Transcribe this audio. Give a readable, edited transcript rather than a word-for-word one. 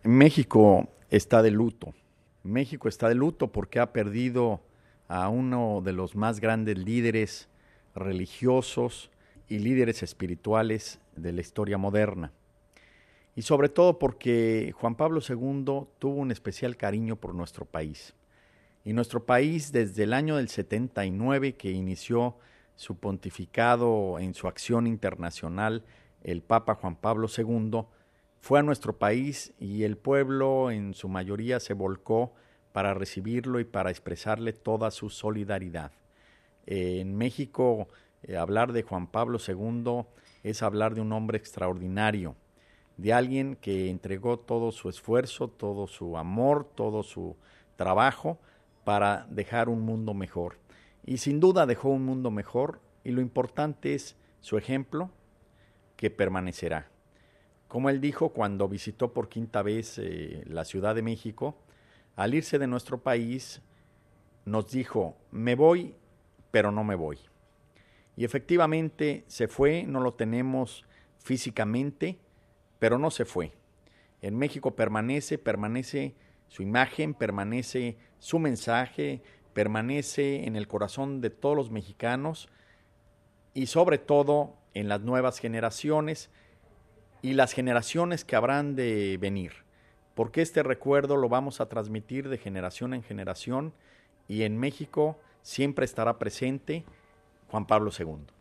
México está de luto. México está de luto porque ha perdido a uno de los más grandes líderes religiosos y líderes espirituales de la historia moderna. Y sobre todo porque Juan Pablo II tuvo un especial cariño por nuestro país. Y nuestro país, desde el año del 79, que inició su pontificado en su acción internacional, el Papa Juan Pablo II, fue a nuestro país y el pueblo en su mayoría se volcó para recibirlo y para expresarle toda su solidaridad. En México, hablar de Juan Pablo II es hablar de un hombre extraordinario, de alguien que entregó todo su esfuerzo, todo su amor, todo su trabajo para dejar un mundo mejor. Y sin duda dejó un mundo mejor y lo importante es su ejemplo que permanecerá. Como él dijo cuando visitó por quinta vez la Ciudad de México, al irse de nuestro país nos dijo, me voy, pero no me voy. Y efectivamente se fue, no lo tenemos físicamente, pero no se fue. En México permanece su imagen, permanece su mensaje, permanece en el corazón de todos los mexicanos y sobre todo en las nuevas generaciones y las generaciones que habrán de venir, porque este recuerdo lo vamos a transmitir de generación en generación y en México siempre estará presente Juan Pablo II.